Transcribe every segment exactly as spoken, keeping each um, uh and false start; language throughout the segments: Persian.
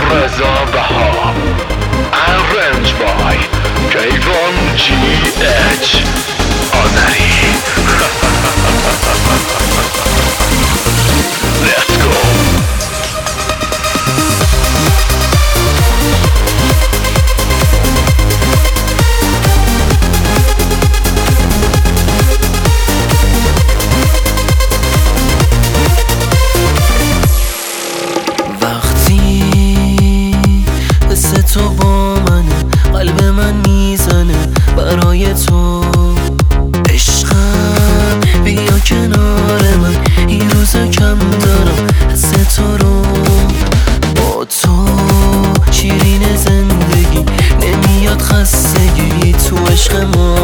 رضا بها Arranged by کیوان جی اچ آذری. Let's go. تو با منه، قلب من میزنه برای تو. عشقم بیا کنار من، این روزا کم دارم حس تو رو. با تو شیرین زندگی نمیاد خستگی تو عشق ما.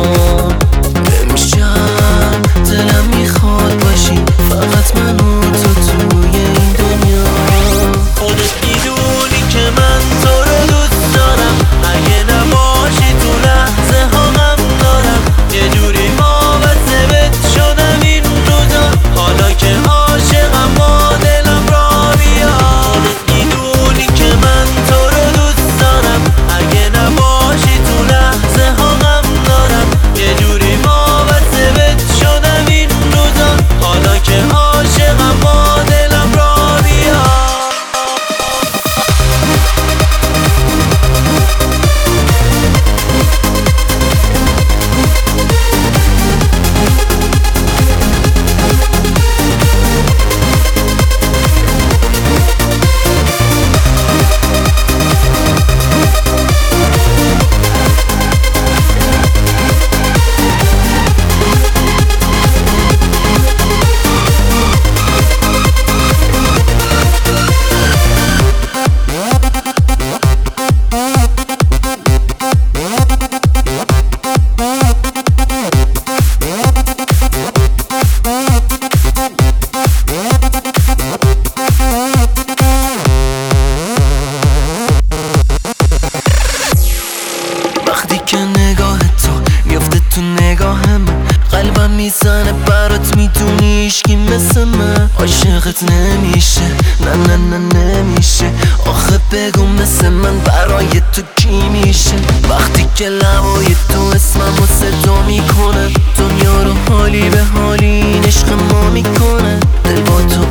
امشب دلم میخواد باشی فقط من و تو توی این دنیا. خودت میدونی که من تو رو دوست دارم، اگه نباشی تو لحظه ها غم دارم. یه جوری وابسته شدم این روزا، حالا که عاشقم با دلم را بیا. خودت میدونی که من تو رو دوست دارم، اگه نباشی تو لحظه ها غم دارم. یه جوری وابسته شدم این روزا، حالا که عاشقم با دلم را بیا. وقتی که نگاه تو میفته تو نگاه من، قلبم میزنه برات، میدونی هیچکی مثل من عاشقت نمیشه. نه نه نه نمیشه. آخه بگو مثل من برای تو کی میشه؟ وقتی که لبای تو اسممو صدا میکنه، دنیا رو حالی به حالی این عشق ما میکنه. دل با تو